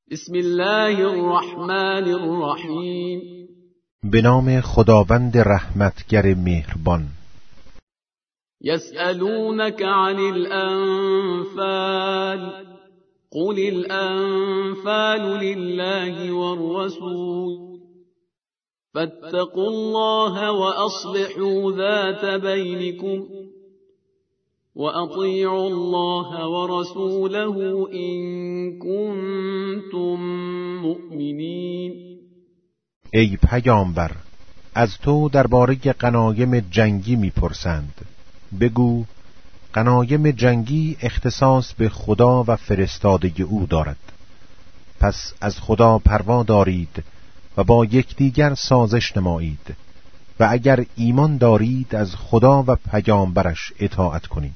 بسم الله الرحمن الرحیم. به نام خداوند رحمتگر مهربان. یسألونک عن الانفال قل الانفال لله والرسول فاتقوا الله واصلحوا ذات بینکم وأطيعوا الله ورسوله إن كنتم مؤمنین. ای پیامبر، از تو درباره غنایم جنگی میپرسند. بگو غنایم جنگی اختصاص به خدا و فرستاده او دارد. پس از خدا پروا دارید و با یکدیگر سازش نمایید و اگر ایمان دارید از خدا و پیامبرش اطاعت کنید.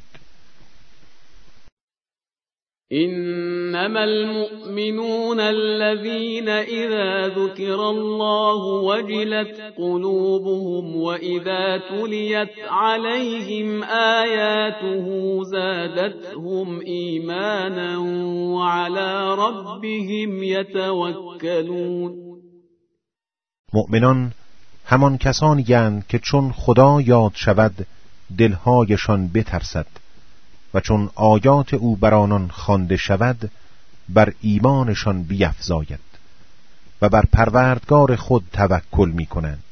انما المؤمنون الذين اذا ذكر الله وجلت قلوبهم واذا تليت عليهم آياته زادتهم ایمانا وعلى ربهم يتوكلون. مؤمنان همان کسانی اند که چون خدا یاد شود دلهایشان بترسد و چون آیات او بر آنان خوانده شود بر ایمانشان بیفزاید و بر پروردگار خود توکل می‌کنند.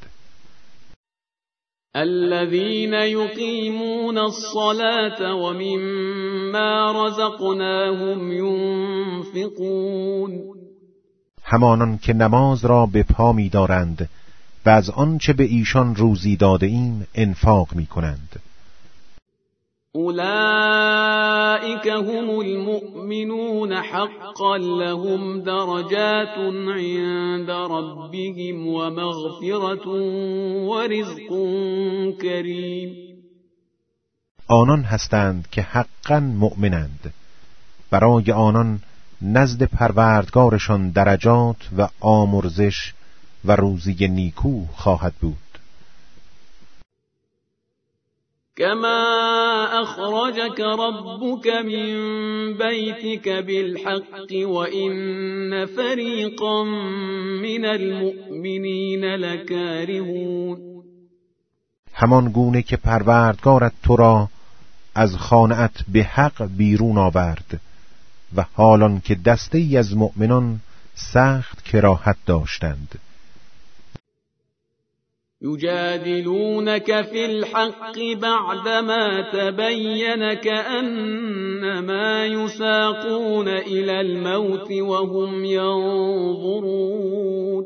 الذين يقيمون الصلاة ومما رزقناهم ينفقون. همانان که نماز را به پا می‌دارند و از آنچه به ایشان روزی داده ایم انفاق می‌کنند. اولئک هم المؤمنون حقا لهم درجات عند ربهم ومغفرة ورزق کریم. آنان هستند که حقا مؤمنند، برای آنان نزد پروردگارشان درجات و آمرزش و روزی نیکو خواهد بود. كما أخرجك ربك من بيتك بالحق وإن فريقا من المؤمنين لكارهون. همان گونه که پروردگارت تو را از خانه‌ات به حق بیرون آورد و حالان که دسته‌ای از مؤمنان سخت کراهت داشتند. یجادلونک فی الحق بعدما تبین کأنما یساقون الی الموت وهم ینظرون.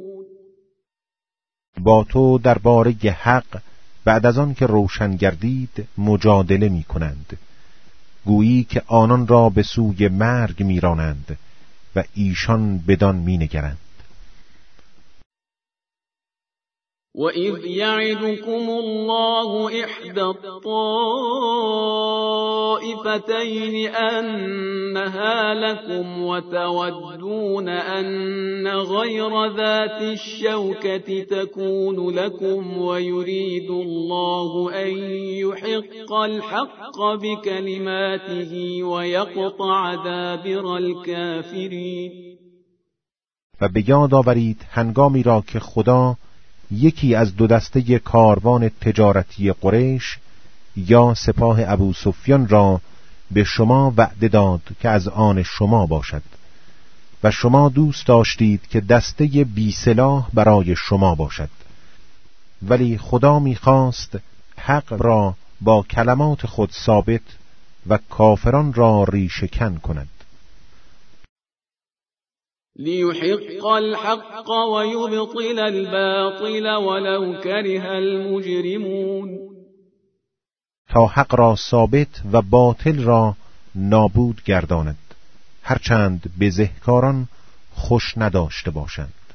با تو درباره حق بعد از آن که روشن گردید مجادله می کنند، گویی که آنان را به سوی مرگ می رانند و ایشان بدان می نگرند. وَإِذْ يَعِدُكُمُ اللَّهُ إِحْدَى الطَّائِفَتَيْنِ أَنَّهَا لَكُمْ وَتَوَدُّونَ أَنَّ غَيْرَ ذَاتِ الشَّوْكَةِ تَكُونُ لَكُمْ وَيُرِيدُ اللَّهُ أَن يُحِقَّ الْحَقَّ بِكَلِمَاتِهِ وَيَقْطَعَ دَابِرَ الْكَافِرِينَ. و به یاد آورید هنگامی را که خدا یکی از دو دسته کاروان تجارتی قریش یا سپاه ابوسفیان را به شما وعده داد که از آن شما باشد و شما دوست داشتید که دسته بی سلاح برای شما باشد، ولی خدا می‌خواست حق را با کلمات خود ثابت و کافران را ریشه‌کن کند. لیحق الحق و یبطل الباطل ولو کره المجرمون. تا حق را ثابت و باطل را نابود گرداند، هرچند بزهکاران خوش نداشته باشند.